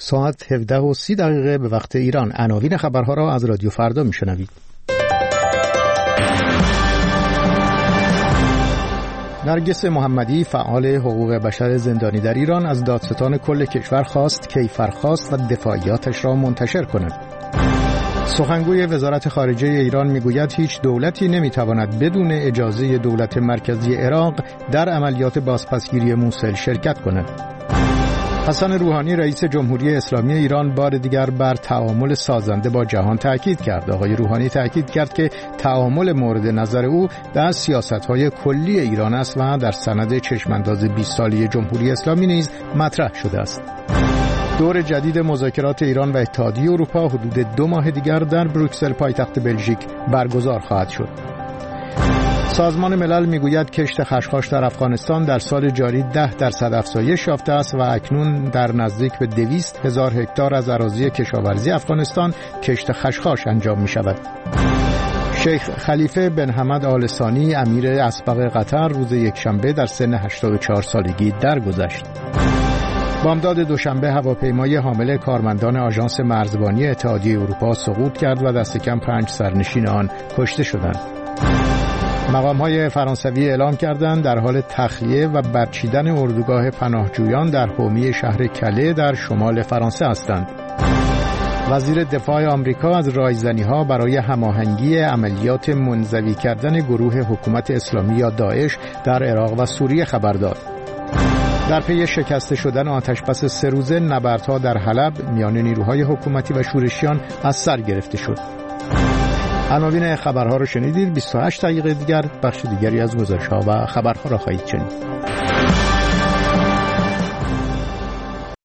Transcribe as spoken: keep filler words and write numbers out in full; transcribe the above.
ساعت هفده و سی دقیقه به وقت ایران. عناوین خبرها را از رادیو فردا میشنوید. نرگس محمدی فعال حقوق بشر زندانی در ایران از دادستان کل کشور خواست کیفرخواست و دفاعیاتش را منتشر کند. سخنگوی وزارت خارجه ایران میگوید هیچ دولتی نمیتواند بدون اجازه دولت مرکزی عراق در عملیات بازپسگیری موصل شرکت کند. حسن روحانی رئیس جمهوری اسلامی ایران بار دیگر بر تعامل سازنده با جهان تاکید کرد. آقای روحانی تاکید کرد که تعامل مورد نظر او در سیاست‌های کلی ایران است و در سند چشمانداز بیست ساله جمهوری اسلامی نیز مطرح شده است. دور جدید مذاکرات ایران و اتحادیه اروپا حدود دو ماه دیگر در بروکسل پایتخت بلژیک برگزار خواهد شد. سازمان ملل میگوید کشت خشخاش در افغانستان در سال جاری ده درصد افزایش یافته است و اکنون در نزدیک به دویست هزار هکتار از اراضی کشاورزی افغانستان کشت خشخاش انجام می شود. شیخ خلیفه بن حمد آل ثانی امیر اسبق قطر روز یکشنبه در سن هشتاد و چهار سالگی درگذشت. بامداد دوشنبه هواپیمای حامل کارمندان آژانس مرزبانی اتحادیه اروپا سقوط کرد و دست کم پنج سرنشین آن کشته شدند. مقام‌های فرانسوی اعلام کردند در حال تخلیه و برچیدن اردوگاه پناهجویان در حومه شهر کله در شمال فرانسه هستند. وزیر دفاع آمریکا از رایزنی‌ها برای هماهنگی عملیات منزوی کردن گروه حکومت اسلامی یا داعش در عراق و سوریه خبر داد. در پی شکسته شدن آتشبس سه روزه نبردها در حلب میان نیروهای حکومتی و شورشیان از سر گرفته شد. عناوین خبرها رو شنیدید. بیست و هشت دقیقه دیگر بخش دیگری از گزارش‌ها و خبرها را خواهید شنید.